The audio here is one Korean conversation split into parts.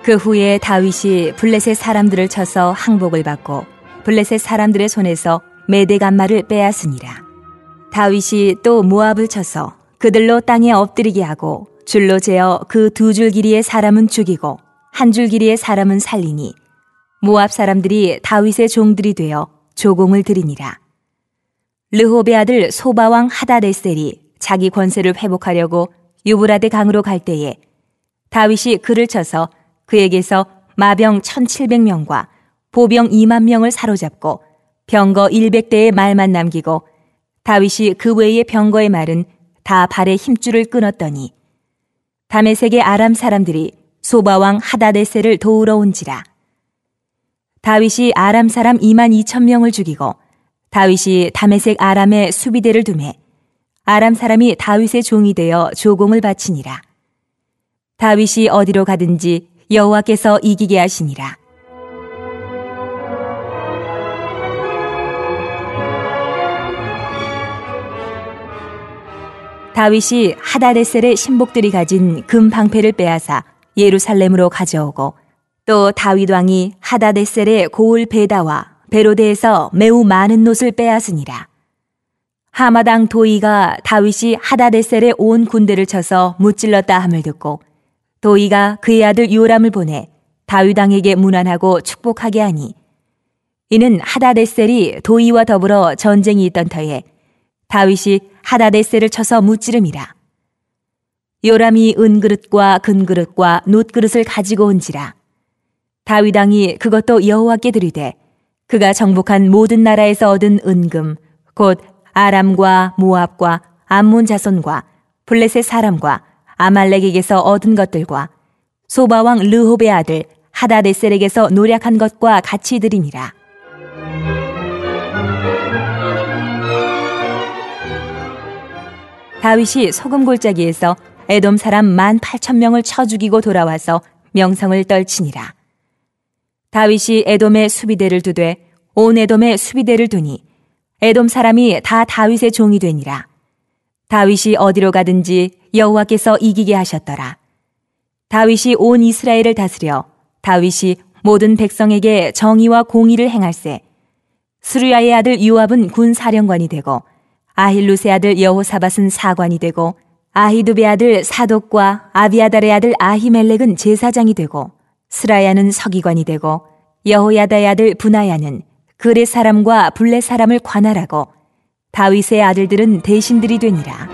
그 후에 다윗이 블레셋 사람들을 쳐서 항복을 받고 블레셋 사람들의 손에서 메대간마를 빼앗으니라. 다윗이 또 모압을 쳐서 그들로 땅에 엎드리게 하고 줄로 재어 그 2줄 길이의 사람은 죽이고 1줄 길이의 사람은 살리니 모압 사람들이 다윗의 종들이 되어 조공을 드리니라. 르홉의 아들 소바왕 하다데셀이 자기 권세를 회복하려고 유브라데 강으로 갈 때에 다윗이 그를 쳐서 그에게서 마병 1,700명과 보병 2만 명을 사로잡고 병거 100대의 말만 남기고 다윗이 그 외의 병거의 말은 다 발의 힘줄을 끊었더니 다메섹의 아람 사람들이 소바왕 하다데셀을 도우러 온지라. 다윗이 아람 사람 22,000명을 죽이고 다윗이 다메섹 아람에 수비대를 두매 아람 사람이 다윗의 종이 되어 조공을 바치니라. 다윗이 어디로 가든지 여호와께서 이기게 하시니라. 다윗이 하다데셀의 신복들이 가진 금 방패를 빼앗아 예루살렘으로 가져오고 또 다윗 왕이 하다데셀의 고을 베다와 베로데에서 매우 많은 놋을 빼앗으니라. 하마당 도이가 다윗이 하다데셀의 온 군대를 쳐서 무찔렀다 함을 듣고 도이가 그의 아들 요람을 보내 다윗 왕에게 문안하고 축복하게 하니 이는 하다데셀이 도이와 더불어 전쟁이 있던 터에 다윗이 하다데셀을 쳐서 무찌름이라. 요람이 은그릇과 금그릇과 놋그릇을 가지고 온지라. 다윗 왕이 그것도 여호와께 드리되 그가 정복한 모든 나라에서 얻은 은금 곧 아람과 모압과 암몬 자손과 블레셋 사람과 아말렉에게서 얻은 것들과 소바왕 르홉의 아들 하다데셀에게서 노략한 것과 같이 드리니라. 다윗이 소금 골짜기에서 에돔 사람 18,000명을 쳐 죽이고 돌아와서 명성을 떨치니라. 다윗이 에돔의 수비대를 두되 온 에돔의 수비대를 두니 에돔 사람이 다 다윗의 종이 되니라. 다윗이 어디로 가든지 여호와께서 이기게 하셨더라. 다윗이 온 이스라엘을 다스려 다윗이 모든 백성에게 정의와 공의를 행할세. 스루야의 아들 요압은 군사령관이 되고 아힐루스의 아들 여호사밧은 사관이 되고 아히두베의 아들 사독과 아비아달의 아들 아히멜렉은 제사장이 되고 스라야는 서기관이 되고 여호야다의 아들 브나야는 그렛 사람과 블렛 사람을 관할하고 다윗의 아들들은 대신들이 되니라.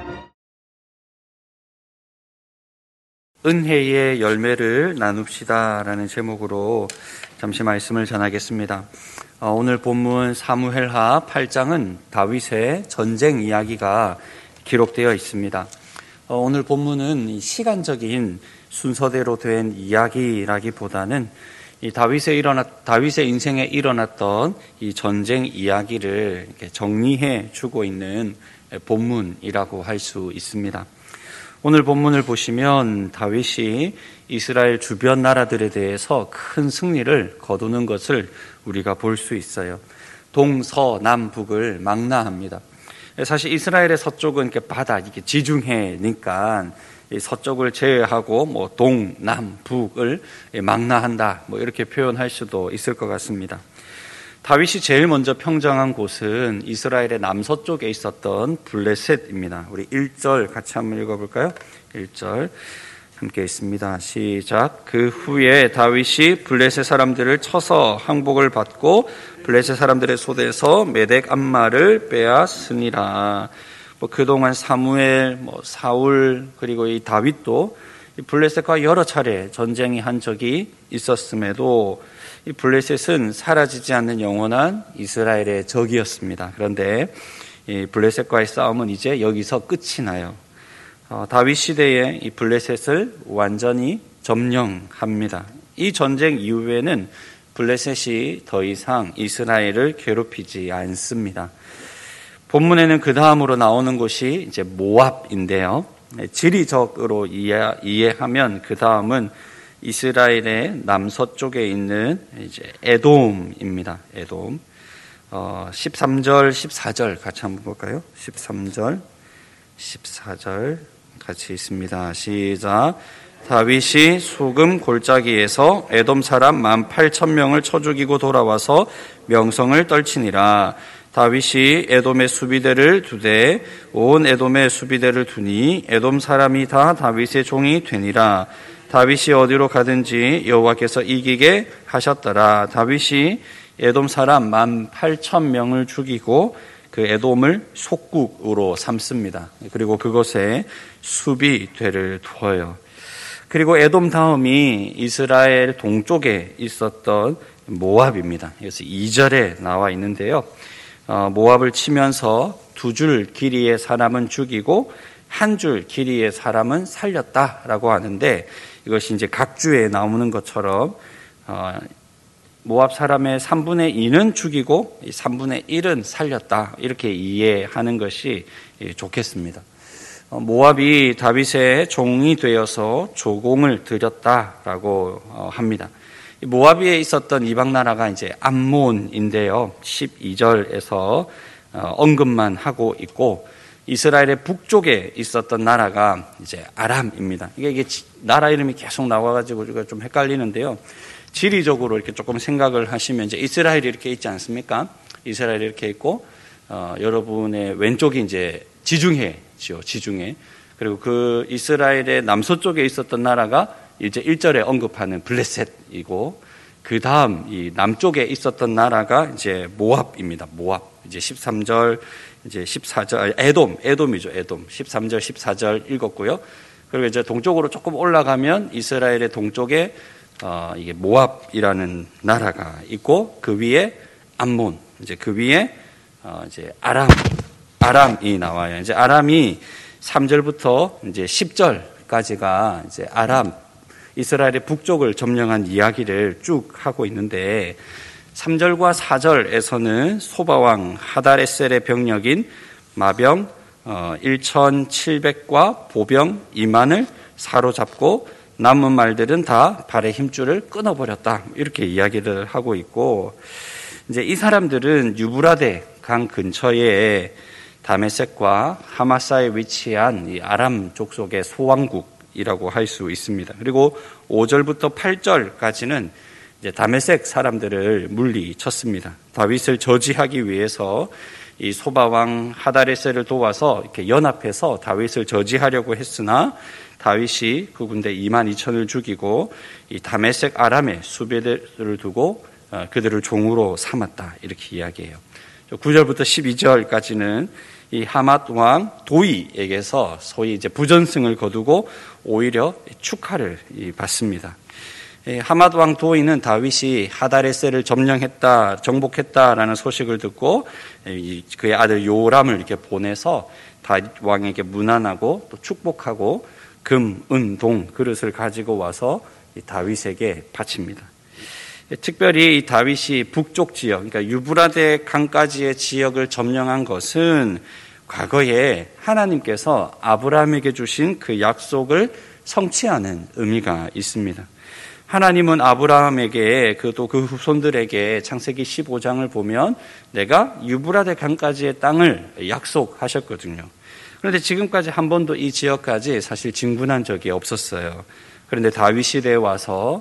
은혜의 열매를 나눕시다라는 제목으로 잠시 말씀을 전하겠습니다. 오늘 본문 사무엘하 8장은 다윗의 전쟁 이야기가 기록되어 있습니다. 오늘 본문은 시간적인 순서대로 된 이야기라기보다는 이 다윗의 인생에 일어났던 이 전쟁 이야기를 이렇게 정리해 주고 있는 본문이라고 할 수 있습니다. 오늘 본문을 보시면 다윗이 이스라엘 주변 나라들에 대해서 큰 승리를 거두는 것을 우리가 볼 수 있어요. 동서남북을 망라합니다. 사실 이스라엘의 서쪽은 이렇게 바다, 이렇게 지중해니까 서쪽을 제외하고 동남북을 망라한다, 이렇게 표현할 수도 있을 것 같습니다. 다윗이 제일 먼저 평정한 곳은 이스라엘의 남서쪽에 있었던 블레셋입니다. 우리 1절 같이 한번 읽어볼까요? 1절 함께 있습니다. 시작. 그 후에 다윗이 블레셋 사람들을 쳐서 항복을 받고 블레셋 사람들의 손에서 메덱 암마를 빼앗으니라. 그동안 사무엘, 사울, 그리고 이 다윗도 이 블레셋과 여러 차례 전쟁이 한 적이 있었음에도 이 블레셋은 사라지지 않는 영원한 이스라엘의 적이었습니다. 그런데 이 블레셋과의 싸움은 이제 여기서 끝이 나요. 다윗 시대에 이 블레셋을 완전히 점령합니다. 이 전쟁 이후에는 블레셋이 더 이상 이스라엘을 괴롭히지 않습니다. 본문에는 그 다음으로 나오는 곳이 이제 모압인데요. 지리적으로 이해하면 그 다음은 이스라엘의 남서쪽에 있는 이제 에돔입니다. 에돔. 13절, 14절 같이 한번 볼까요? 13절, 14절 같이 있습니다. 시작. 다윗이 소금 골짜기에서 에돔 사람 18,000명을 쳐 죽이고 돌아와서 명성을 떨치니라. 다윗이 에돔의 수비대를 두되 온 에돔의 수비대를 두니 에돔 사람이 다 다윗의 종이 되니라. 다윗이 어디로 가든지 여호와께서 이기게 하셨더라. 다윗이 에돔 사람 18,000명을 죽이고 그 에돔을 속국으로 삼습니다. 그리고 그곳에 수비대를 두어요. 그리고 에돔 다음이 이스라엘 동쪽에 있었던 모압입니다. 그래서 2절에 나와 있는데요. 모압을 치면서 2줄 길이의 사람은 죽이고 1줄 길이의 사람은 살렸다라고 하는데, 이것이 이제 각주에 나오는 것처럼 모압 사람의 3분의 2는 죽이고 3분의 1은 살렸다, 이렇게 이해하는 것이 좋겠습니다. 모압이 다윗의 종이 되어서 조공을 드렸다라고 합니다. 모압에 있었던 이방 나라가 이제 암몬인데요. 12절에서 언급만 하고 있고, 이스라엘의 북쪽에 있었던 나라가 이제 아람입니다. 이게 나라 이름이 계속 나와가지고 우리가 좀 헷갈리는데요. 지리적으로 이렇게 조금 생각을 하시면 이제 이스라엘이 이렇게 있지 않습니까? 이스라엘이 이렇게 있고, 여러분의 왼쪽이 이제 지중해지요, 지중해. 그리고 그 이스라엘의 남서쪽에 있었던 나라가 이제 1절에 언급하는 블레셋이고, 그 다음 이 남쪽에 있었던 나라가 이제 모압입니다. 모압. 이제 13절, 이제 14절, 에돔이죠, 에돔. 13절, 14절 읽었고요. 그리고 이제 동쪽으로 조금 올라가면 이스라엘의 동쪽에 이게 모압이라는 나라가 있고, 그 위에 암몬, 이제 그 위에 이제 아람이 나와요. 이제 아람이 3절부터 이제 10절까지가 이제 이스라엘의 북쪽을 점령한 이야기를 쭉 하고 있는데, 3절과 4절에서는 소바왕 하다레셀의 병력인 마병 1,700과 보병 2만을 사로잡고 남은 말들은 다 발의 힘줄을 끊어버렸다, 이렇게 이야기를 하고 있고, 이제 이 사람들은 유브라데 강 근처에 다메섹과 하마사에 위치한 이 아람 족속의 소왕국이라고 할 수 있습니다. 그리고 5절부터 8절까지는 이제 다메섹 사람들을 물리쳤습니다. 다윗을 저지하기 위해서 이 소바왕 하다레셀을 도와서 이렇게 연합해서 다윗을 저지하려고 했으나, 다윗이 그 군대 22,000을 죽이고 이 다메섹 아람의 수비대를 두고 그들을 종으로 삼았다, 이렇게 이야기해요. 9절부터 12절까지는 이 하맛 왕 도이에게서 소위 이제 부전승을 거두고 오히려 축하를 받습니다. 하맛 왕 도이는 다윗이 하다레셀을 정복했다라는 소식을 듣고 그의 아들 요람을 이렇게 보내서 다윗 왕에게 문안하고 또 축복하고 금, 은, 동 그릇을 가지고 와서 다윗에게 바칩니다. 특별히 이 다윗이 북쪽 지역, 그러니까 유브라데 강까지의 지역을 점령한 것은 과거에 하나님께서 아브라함에게 주신 그 약속을 성취하는 의미가 있습니다. 하나님은 아브라함에게 또 그 후손들에게 창세기 15장을 보면 내가 유브라데 강까지의 땅을 약속하셨거든요. 그런데 지금까지 한 번도 이 지역까지 사실 진군한 적이 없었어요. 그런데 다윗 시대에 와서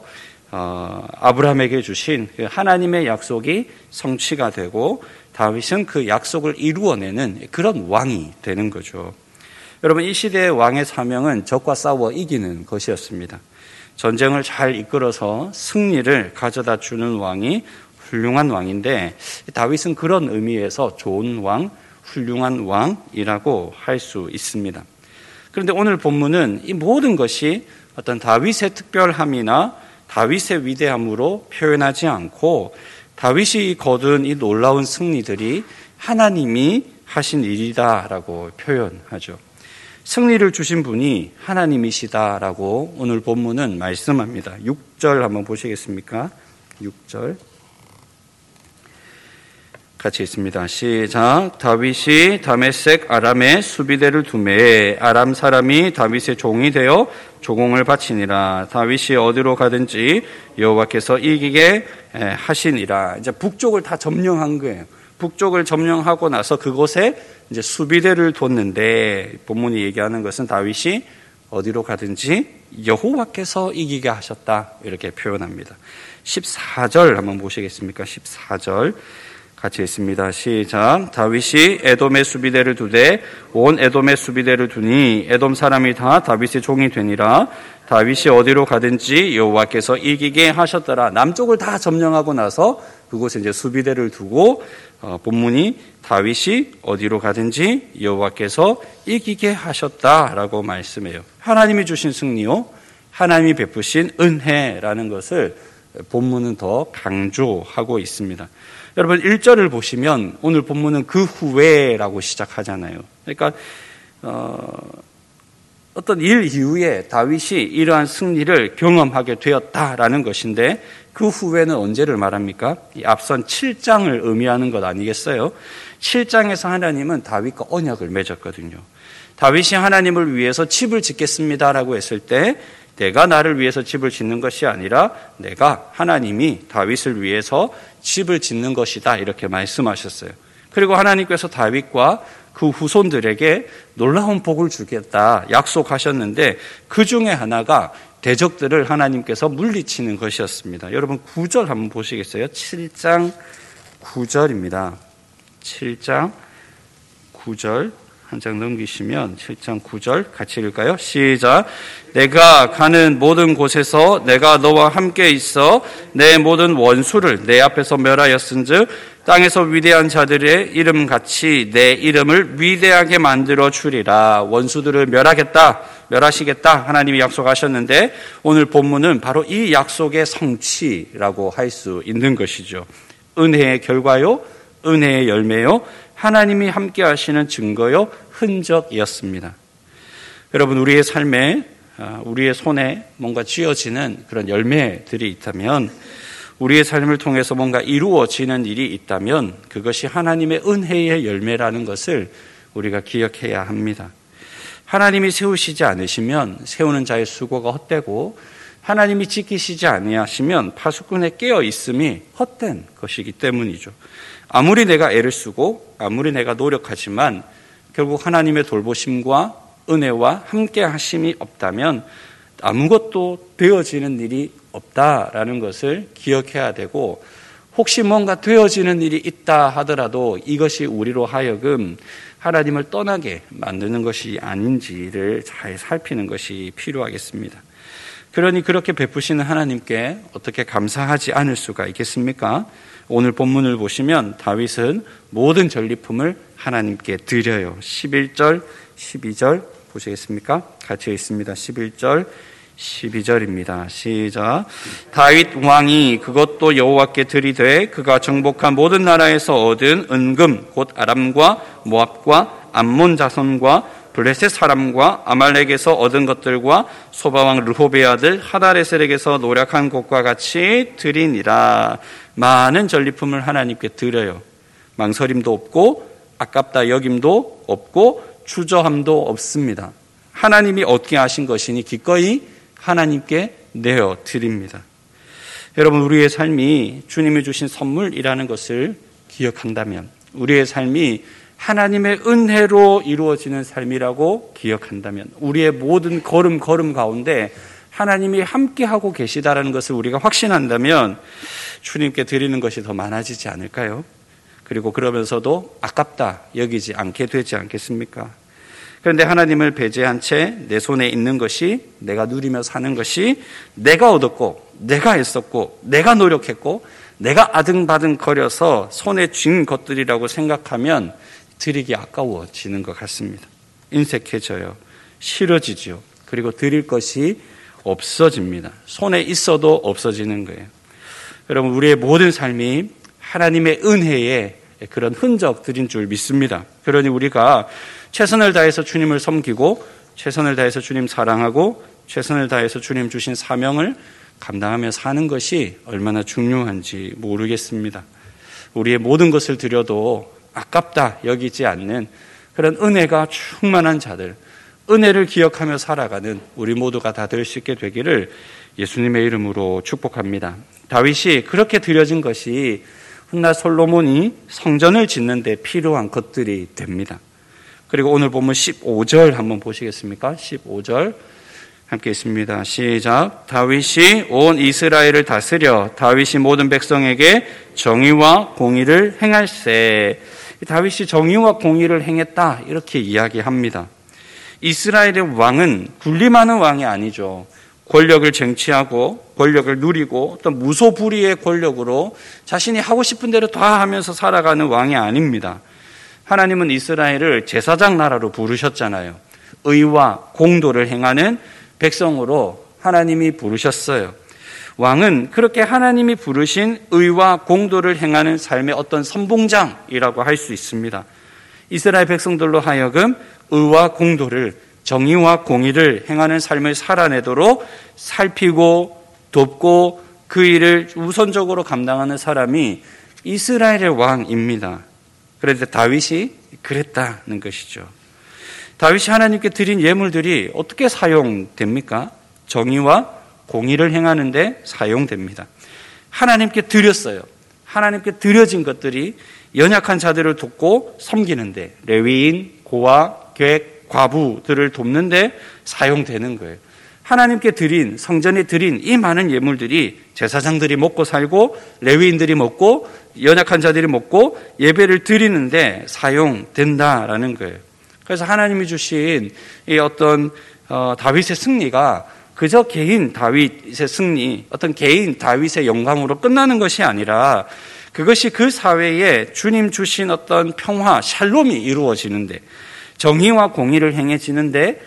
아브라함에게 주신 그 하나님의 약속이 성취가 되고 다윗은 그 약속을 이루어내는 그런 왕이 되는 거죠. 여러분, 이 시대의 왕의 사명은 적과 싸워 이기는 것이었습니다. 전쟁을 잘 이끌어서 승리를 가져다 주는 왕이 훌륭한 왕인데, 다윗은 그런 의미에서 좋은 왕, 훌륭한 왕이라고 할 수 있습니다. 그런데 오늘 본문은 이 모든 것이 어떤 다윗의 특별함이나 다윗의 위대함으로 표현하지 않고, 다윗이 거둔 이 놀라운 승리들이 하나님이 하신 일이다라고 표현하죠. 승리를 주신 분이 하나님이시다라고 오늘 본문은 말씀합니다. 6절 한번 보시겠습니까? 6절 같이 있습니다. 시작. 다윗이 다메섹 아람의 수비대를 두매 아람 사람이 다윗의 종이 되어 조공을 바치니라. 다윗이 어디로 가든지 여호와께서 이기게 하시니라. 이제 북쪽을 다 점령한 거예요. 북쪽을 점령하고 나서 그곳에 이제 수비대를 뒀는데, 본문이 얘기하는 것은 다윗이 어디로 가든지 여호와께서 이기게 하셨다. 이렇게 표현합니다. 14절 한번 보시겠습니까? 14절 같이 읽습니다. 시작. 다윗이 에돔의 수비대를 두되 온 에돔의 수비대를 두니 에돔 사람이 다 다윗의 종이 되니라. 다윗이 어디로 가든지 여호와께서 이기게 하셨더라. 남쪽을 다 점령하고 나서 그곳에 이제 수비대를 두고 본문이 다윗이 어디로 가든지 여호와께서 이기게 하셨다라고 말씀해요. 하나님이 주신 승리요, 하나님이 베푸신 은혜라는 것을 본문은 더 강조하고 있습니다. 여러분 1절을 보시면 오늘 본문은 그 후에라고 시작하잖아요. 그러니까 어떤 일 이후에 다윗이 이러한 승리를 경험하게 되었다라는 것인데 그 후에는 언제를 말합니까? 이 앞선 7장을 의미하는 것 아니겠어요? 7장에서 하나님은 다윗과 언약을 맺었거든요. 다윗이 하나님을 위해서 집을 짓겠습니다라고 했을 때 내가 나를 위해서 집을 짓는 것이 아니라 내가 하나님이 다윗을 위해서 집을 짓는 것이다 이렇게 말씀하셨어요. 그리고 하나님께서 다윗과 그 후손들에게 놀라운 복을 주겠다 약속하셨는데 그 중에 하나가 대적들을 하나님께서 물리치는 것이었습니다. 여러분 9절 한번 보시겠어요? 7장 9절입니다. 7장 9절 한 장 넘기시면 7장 9절 같이 읽을까요? 시작. 내가 가는 모든 곳에서 내가 너와 함께 있어 내 모든 원수를 내 앞에서 멸하였은즉 땅에서 위대한 자들의 이름같이 내 이름을 위대하게 만들어 주리라. 원수들을 멸하시겠다 하나님이 약속하셨는데 오늘 본문은 바로 이 약속의 성취라고 할 수 있는 것이죠. 은혜의 결과요, 은혜의 열매요, 하나님이 함께 하시는 증거요, 흔적이었습니다. 여러분 우리의 삶에 우리의 손에 뭔가 쥐어지는 그런 열매들이 있다면, 우리의 삶을 통해서 뭔가 이루어지는 일이 있다면 그것이 하나님의 은혜의 열매라는 것을 우리가 기억해야 합니다. 하나님이 세우시지 않으시면 세우는 자의 수고가 헛되고 하나님이 지키시지 아니하시면 파수꾼의 깨어 있음이 헛된 것이기 때문이죠. 아무리 내가 애를 쓰고 아무리 내가 노력하지만 결국 하나님의 돌보심과 은혜와 함께 하심이 없다면 아무것도 되어지는 일이 없다라는 것을 기억해야 되고, 혹시 뭔가 되어지는 일이 있다 하더라도 이것이 우리로 하여금 하나님을 떠나게 만드는 것이 아닌지를 잘 살피는 것이 필요하겠습니다. 그러니 그렇게 베푸시는 하나님께 어떻게 감사하지 않을 수가 있겠습니까? 오늘 본문을 보시면 다윗은 모든 전리품을 하나님께 드려요. 11절, 12절 보시겠습니까? 같이 읽습니다. 11절, 12절입니다. 시작. 다윗 왕이 그것도 여호와께 드리되 그가 정복한 모든 나라에서 얻은 은금 곧 아람과 모압과 암몬 자손과 블레셋 사람과 아말렉에서 얻은 것들과 소바왕 르호베의 아들 하다레셀에게서 노력한 것과 같이 드리니라. 많은 전리품을 하나님께 드려요. 망설임도 없고 아깝다 여김도 없고 주저함도 없습니다. 하나님이 얻게 하신 것이니 기꺼이 하나님께 내어 드립니다. 여러분 우리의 삶이 주님이 주신 선물이라는 것을 기억한다면, 우리의 삶이 하나님의 은혜로 이루어지는 삶이라고 기억한다면, 우리의 모든 걸음 가운데 하나님이 함께하고 계시다라는 것을 우리가 확신한다면 주님께 드리는 것이 더 많아지지 않을까요? 그리고 그러면서도 아깝다 여기지 않게 되지 않겠습니까? 그런데 하나님을 배제한 채 내 손에 있는 것이, 내가 누리며 사는 것이 내가 얻었고 내가 했었고 내가 노력했고 내가 아등바등거려서 손에 쥔 것들이라고 생각하면 드리기 아까워지는 것 같습니다. 인색해져요. 싫어지죠. 그리고 드릴 것이 없어집니다. 손에 있어도 없어지는 거예요. 여러분 우리의 모든 삶이 하나님의 은혜의 그런 흔적들인 줄 믿습니다. 그러니 우리가 최선을 다해서 주님을 섬기고 최선을 다해서 주님 사랑하고 최선을 다해서 주님 주신 사명을 감당하며 사는 것이 얼마나 중요한지 모르겠습니다. 우리의 모든 것을 드려도 아깝다 여기지 않는 그런 은혜가 충만한 자들, 은혜를 기억하며 살아가는 우리 모두가 다 될 수 있게 되기를 예수님의 이름으로 축복합니다. 다윗이 그렇게 드려진 것이 훗날 솔로몬이 성전을 짓는 데 필요한 것들이 됩니다. 그리고 오늘 보면 15절 한번 보시겠습니까? 15절 함께 있습니다. 시작. 다윗이 온 이스라엘을 다스려 다윗이 모든 백성에게 정의와 공의를 행할세. 다윗이 정의와 공의를 행했다 이렇게 이야기합니다. 이스라엘의 왕은 군림하는 왕이 아니죠. 권력을 쟁취하고 권력을 누리고 어떤 무소불위의 권력으로 자신이 하고 싶은 대로 다 하면서 살아가는 왕이 아닙니다. 하나님은 이스라엘을 제사장 나라로 부르셨잖아요. 의와 공도를 행하는 백성으로 하나님이 부르셨어요. 왕은 그렇게 하나님이 부르신 의와 공도를 행하는 삶의 어떤 선봉장이라고 할 수 있습니다. 이스라엘 백성들로 하여금 의와 공도를, 정의와 공의를 행하는 삶을 살아내도록 살피고 돕고 그 일을 우선적으로 감당하는 사람이 이스라엘의 왕입니다. 그런데 다윗이 그랬다는 것이죠. 다윗이 하나님께 드린 예물들이 어떻게 사용됩니까? 정의와 공의를 행하는 데 사용됩니다. 하나님께 드렸어요. 하나님께 드려진 것들이 연약한 자들을 돕고 섬기는데, 레위인, 고아, 객, 과부들을 돕는 데 사용되는 거예요. 하나님께 드린, 성전에 드린 이 많은 예물들이 제사장들이 먹고 살고 레위인들이 먹고 연약한 자들이 먹고 예배를 드리는데 사용된다라는 거예요. 그래서 하나님이 주신 이 어떤 다윗의 승리가 그저 개인 다윗의 승리, 어떤 개인 다윗의 영광으로 끝나는 것이 아니라 그것이 그 사회에 주님 주신 어떤 평화, 샬롬이 이루어지는데, 정의와 공의를 행해지는데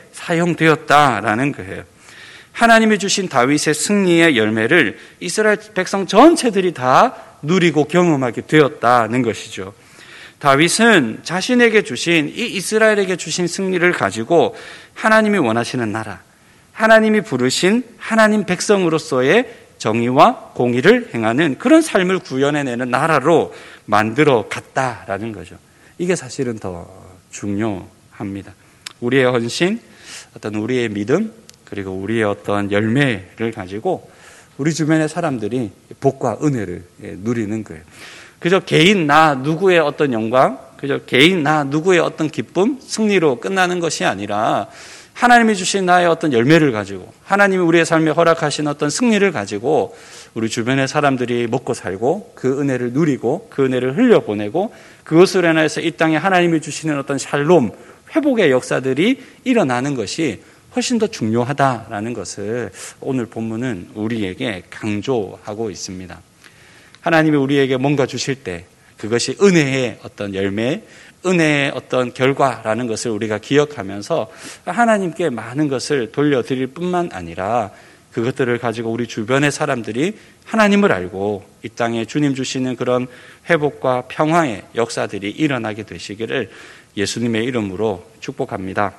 사용되었다라는 거예요. 하나님이 주신 다윗의 승리의 열매를 이스라엘 백성 전체들이 다 누리고 경험하게 되었다는 것이죠. 다윗은 자신에게 주신, 이 이스라엘에게 주신 승리를 가지고 하나님이 원하시는 나라, 하나님이 부르신 하나님 백성으로서의 정의와 공의를 행하는 그런 삶을 구현해내는 나라로 만들어 갔다라는 거죠. 이게 사실은 더 중요합니다. 우리의 헌신, 어떤 우리의 믿음, 그리고 우리의 어떤 열매를 가지고 우리 주변의 사람들이 복과 은혜를 누리는 거예요. 그저 개인 나 누구의 어떤 영광, 그저 개인 나 누구의 어떤 기쁨, 승리로 끝나는 것이 아니라 하나님이 주신 나의 어떤 열매를 가지고, 하나님이 우리의 삶에 허락하신 어떤 승리를 가지고 우리 주변의 사람들이 먹고 살고 그 은혜를 누리고 그 은혜를 흘려보내고 그것으로 인해서 이 땅에 하나님이 주시는 어떤 샬롬, 회복의 역사들이 일어나는 것이 훨씬 더 중요하다라는 것을 오늘 본문은 우리에게 강조하고 있습니다. 하나님이 우리에게 뭔가 주실 때 그것이 은혜의 어떤 열매, 은혜의 어떤 결과라는 것을 우리가 기억하면서 하나님께 많은 것을 돌려드릴 뿐만 아니라 그것들을 가지고 우리 주변의 사람들이 하나님을 알고 이 땅에 주님 주시는 그런 회복과 평화의 역사들이 일어나게 되시기를 예수님의 이름으로 축복합니다.